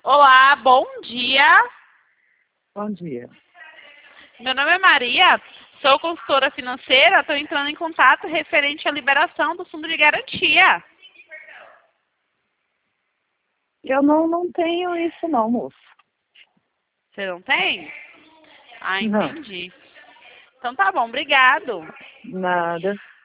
Olá, bom dia. Bom dia. Meu nome é Maria, sou consultora financeira, estou entrando em contato referente à liberação do fundo de garantia. Eu não tenho isso não, moço. Você não tem? Ah, Não, entendi. Então tá bom, obrigado. nada.